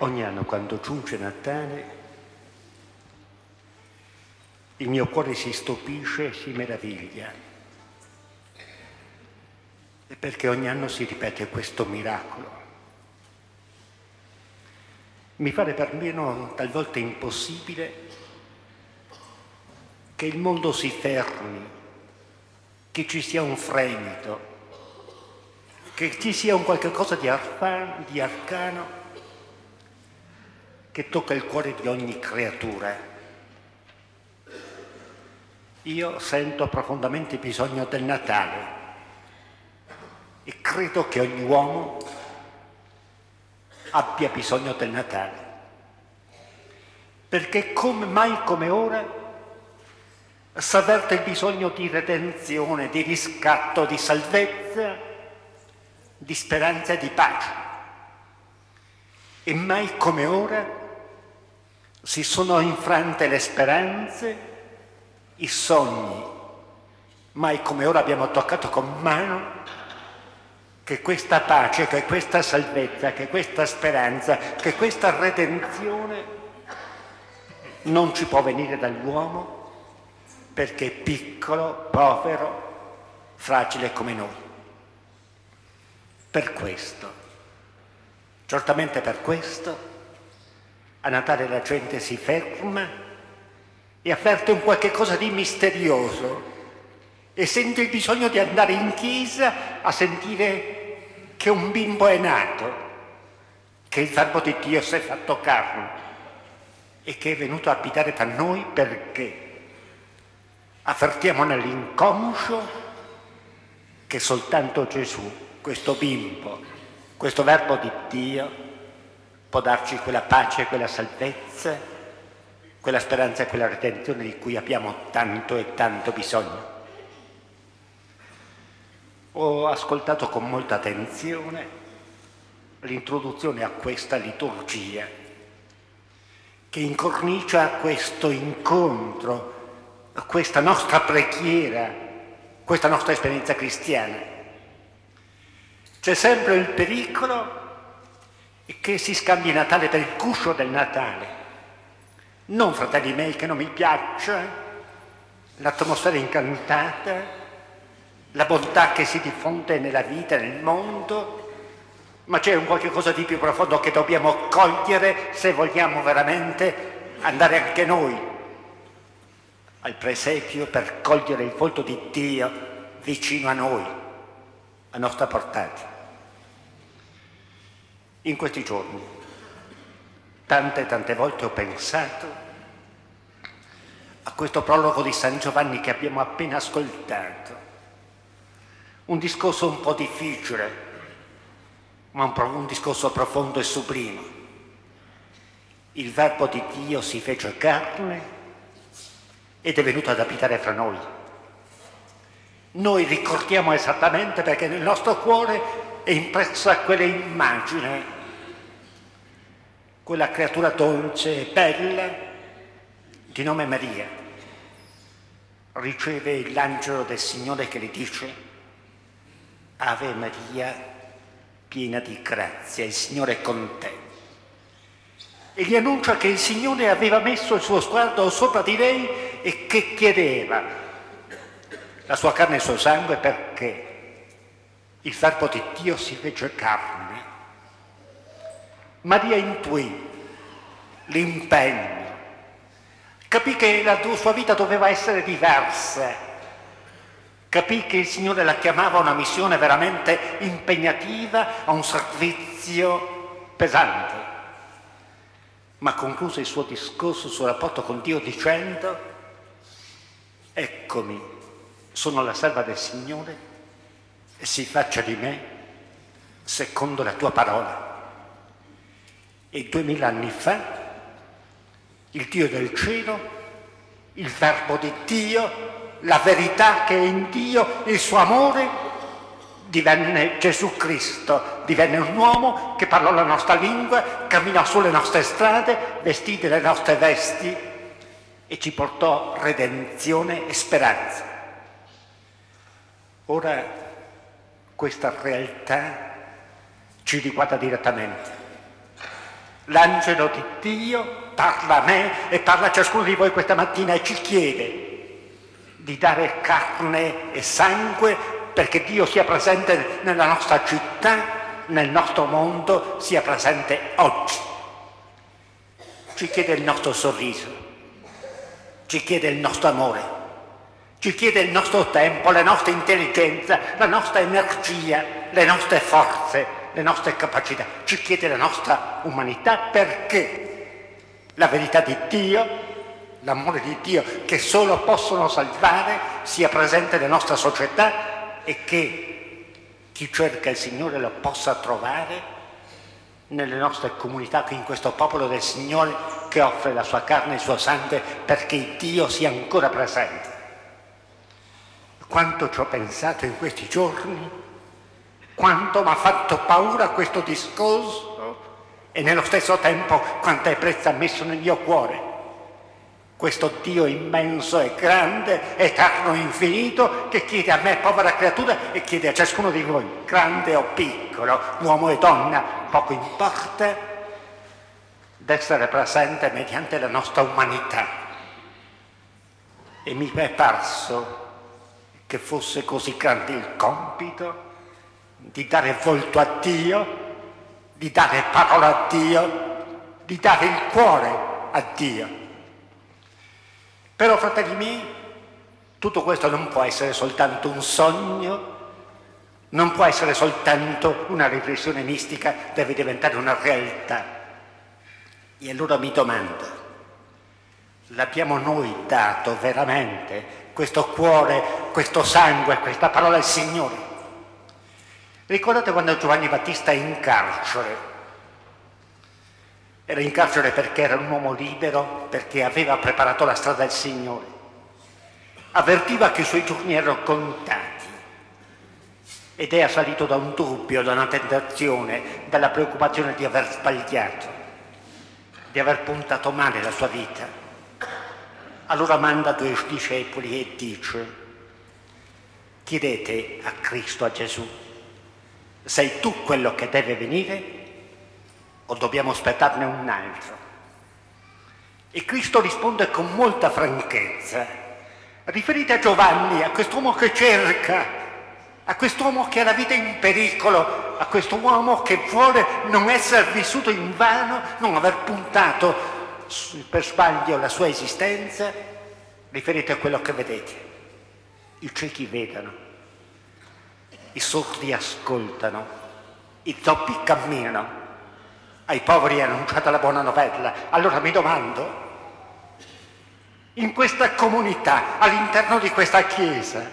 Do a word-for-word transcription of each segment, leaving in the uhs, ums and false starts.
Ogni anno quando giunge Natale il mio cuore si stupisce e si meraviglia, e perché ogni anno si ripete questo miracolo. Mi pare perlomeno talvolta impossibile che il mondo si fermi, che ci sia un fremito, che ci sia un qualche cosa di, arfano, di arcano che tocca il cuore di ogni creatura. Io sento profondamente bisogno del Natale e credo che ogni uomo abbia bisogno del Natale, perché come mai come ora s'avverte il bisogno di redenzione, di riscatto, di salvezza, di speranza e di pace. E mai come ora si sono infrante le speranze, i sogni. Mai come ora abbiamo toccato con mano che questa pace, che questa salvezza, che questa speranza, che questa redenzione non ci può venire dall'uomo perché è piccolo, povero, fragile come noi. Per questo, certamente per questo, a Natale la gente si ferma e avverte un qualche cosa di misterioso e sente il bisogno di andare in chiesa a sentire che un bimbo è nato, che il Verbo di Dio si è fatto carne e che è venuto a abitare tra noi, perché avvertiamo nell'inconscio che soltanto Gesù, questo bimbo, questo Verbo di Dio, può darci quella pace, quella salvezza, quella speranza e quella redenzione di cui abbiamo tanto e tanto bisogno. Ho ascoltato con molta attenzione l'introduzione a questa liturgia che incornicia questo incontro, questa nostra preghiera, questa nostra esperienza cristiana. C'è sempre il pericolo che si scambi Natale per il guscio del Natale. Non, fratelli miei, che non mi piaccia l'atmosfera incantata, la bontà che si diffonde nella vita, nel mondo, ma c'è un qualche cosa di più profondo che dobbiamo cogliere se vogliamo veramente andare anche noi al presepio per cogliere il volto di Dio vicino a noi, a nostra portata. In questi giorni tante tante volte ho pensato a questo prologo di San Giovanni che abbiamo appena ascoltato, un discorso un po' difficile, ma un, un discorso profondo e sublime. Il Verbo di Dio si fece carne ed è venuto ad abitare fra noi. Noi ricordiamo esattamente perché nel nostro cuore è impressa quella immagine, quella creatura dolce e bella di nome Maria. Riceve l'angelo del Signore che le dice: Ave Maria, piena di grazia, il Signore è con te. E gli annuncia che il Signore aveva messo il suo sguardo sopra di lei e che chiedeva la sua carne e il suo sangue perché il Verbo di Dio si fece carne. Maria intuì l'impegno, capì che la sua vita doveva essere diversa, capì che il Signore la chiamava a una missione veramente impegnativa, a un servizio pesante, ma concluse il suo discorso sul rapporto con Dio dicendo: eccomi, sono la serva del Signore e si faccia di me secondo la tua parola. E duemila anni fa il Dio del cielo, il Verbo di Dio, la verità che è in Dio, il suo amore, divenne Gesù Cristo, divenne un uomo che parlò la nostra lingua, camminò sulle nostre strade, vestì le nostre vesti e ci portò redenzione e speranza. Ora questa realtà ci riguarda direttamente. L'angelo di Dio parla a me e parla a ciascuno di voi questa mattina e ci chiede di dare carne e sangue perché Dio sia presente nella nostra città, nel nostro mondo, sia presente oggi. Ci chiede il nostro sorriso, ci chiede il nostro amore, ci chiede il nostro tempo, la nostra intelligenza, la nostra energia, le nostre forze, le nostre capacità, ci chiede la nostra umanità perché la verità di Dio, l'amore di Dio che solo possono salvare sia presente nella nostra società e che chi cerca il Signore lo possa trovare nelle nostre comunità, in questo popolo del Signore che offre la sua carne e il suo sangue perché Dio sia ancora presente. Quanto ci ho pensato in questi giorni, quanto mi ha fatto paura questo discorso e nello stesso tempo quanta ebbrezza ha messo nel mio cuore. Questo Dio immenso e grande, eterno e infinito, che chiede a me, povera creatura, e chiede a ciascuno di voi, grande o piccolo, uomo e donna, poco importa, d'essere presente mediante la nostra umanità. E mi è parso che fosse così grande il compito di dare volto a Dio, di dare parola a Dio, di dare il cuore a Dio. Però, fratelli miei, tutto questo non può essere soltanto un sogno, non può essere soltanto una riflessione mistica, deve diventare una realtà. E allora mi domando, l'abbiamo noi dato veramente questo cuore, questo sangue, questa parola al Signore? Ricordate quando Giovanni Battista è in carcere? Era in carcere perché era un uomo libero, perché aveva preparato la strada al Signore. Avvertiva che i suoi giorni erano contati ed è assalito da un dubbio, da una tentazione, dalla preoccupazione di aver sbagliato, di aver puntato male la sua vita. Allora manda due discepoli e dice: chiedete a Cristo, a Gesù, sei tu quello che deve venire o dobbiamo aspettarne un altro? E Cristo risponde con molta franchezza: riferite a Giovanni, a quest'uomo che cerca, a quest'uomo che ha la vita in pericolo, a quest'uomo che vuole non essere vissuto in vano, non aver puntato per sbaglio la sua esistenza. Riferite a quello che vedete. I ciechi vedono, i sordi ascoltano, i zoppi camminano, ai poveri è annunciata la buona novella. Allora mi domando, in questa comunità, all'interno di questa Chiesa,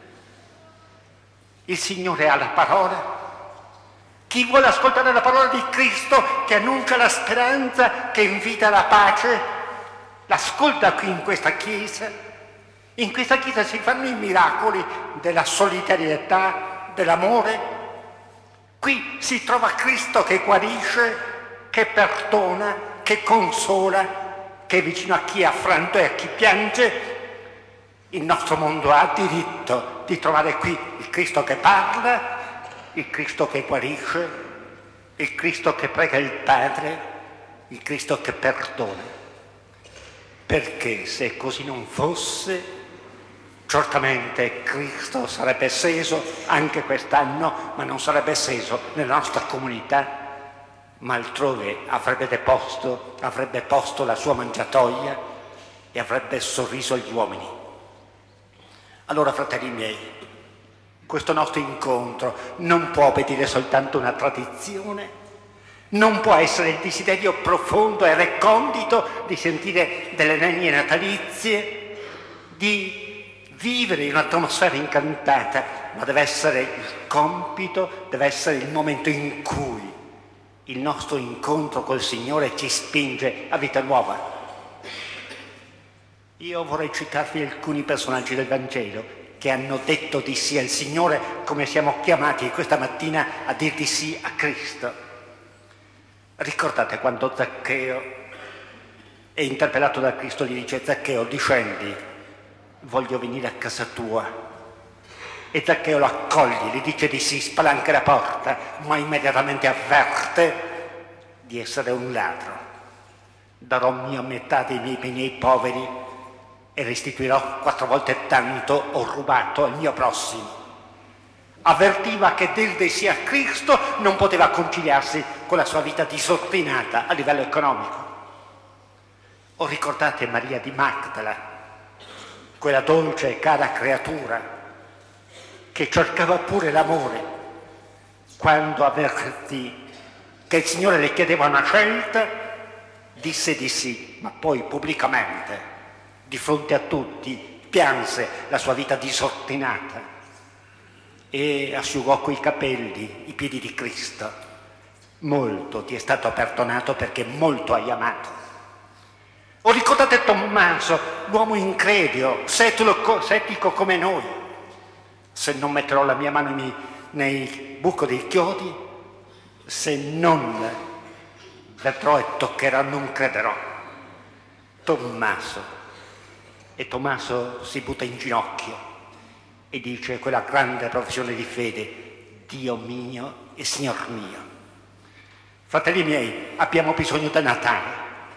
il Signore ha la parola? Chi vuole ascoltare la parola di Cristo che annuncia la speranza, che invita la pace, l'ascolta qui in questa Chiesa? In questa Chiesa si fanno i miracoli della solidarietà, dell'amore. Qui si trova Cristo che guarisce, che perdona, che consola, che è vicino a chi è affranto e a chi piange. Il nostro mondo ha diritto di trovare qui il Cristo che parla, il Cristo che guarisce, il Cristo che prega il Padre, il Cristo che perdona. Perché se così non fosse, certamente Cristo sarebbe sceso anche quest'anno, ma non sarebbe sceso nella nostra comunità, ma altrove avrebbe deposto, avrebbe posto la sua mangiatoia e avrebbe sorriso agli uomini. Allora, fratelli miei, questo nostro incontro non può obbedire soltanto a una tradizione, non può essere il desiderio profondo e recondito di sentire delle legne natalizie, di vivere in un'atmosfera incantata, ma deve essere il compito, deve essere il momento in cui il nostro incontro col Signore ci spinge a vita nuova. Io vorrei citarvi alcuni personaggi del Vangelo che hanno detto di sì al Signore, come siamo chiamati questa mattina a dir di sì a Cristo. Ricordate quando Zaccheo è interpellato da Cristo, gli dice: Zaccheo, discendi, voglio venire a casa tua. E Zaccheo lo accoglie, gli dice di sì, spalanca la porta, ma immediatamente avverte di essere un ladro. Darò mia metà dei miei beni ai poveri e restituirò quattro volte tanto ho rubato al mio prossimo. Avvertiva che del de sia Cristo non poteva conciliarsi con la sua vita disordinata a livello economico. O ricordate Maria di Magdala, quella dolce e cara creatura che cercava pure l'amore, quando avvertì che il Signore le chiedeva una scelta, disse di sì, ma poi pubblicamente, di fronte a tutti, pianse la sua vita disordinata e asciugò coi capelli i piedi di Cristo. Molto ti è stato perdonato perché molto hai amato. O ricordate Tommaso, l'uomo incredulo, settico come noi. Se non metterò la mia mano nel buco dei chiodi, se non vedrò e toccherò, non crederò. Tommaso. E Tommaso si butta in ginocchio e dice quella grande professione di fede: Dio mio e Signor mio. Fratelli miei, abbiamo bisogno del Natale.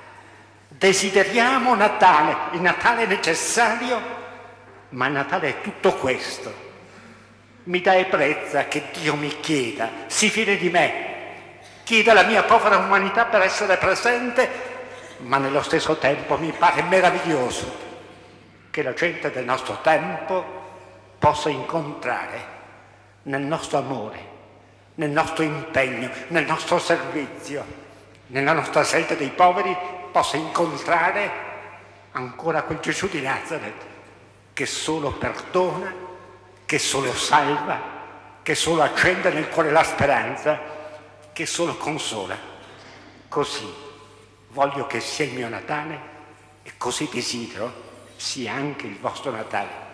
Desideriamo Natale. Il Natale è necessario, ma il Natale è tutto questo. Mi dà ebbrezza che Dio mi chieda, si fidi di me, chieda la mia povera umanità per essere presente, ma nello stesso tempo mi pare meraviglioso che la gente del nostro tempo possa incontrare nel nostro amore, nel nostro impegno, nel nostro servizio, nella nostra scelta dei poveri, possa incontrare ancora quel Gesù di Nazareth che solo perdona, che solo salva, che solo accende nel cuore la speranza, che solo consola. Così voglio che sia il mio Natale e così desidero sia anche il vostro Natale.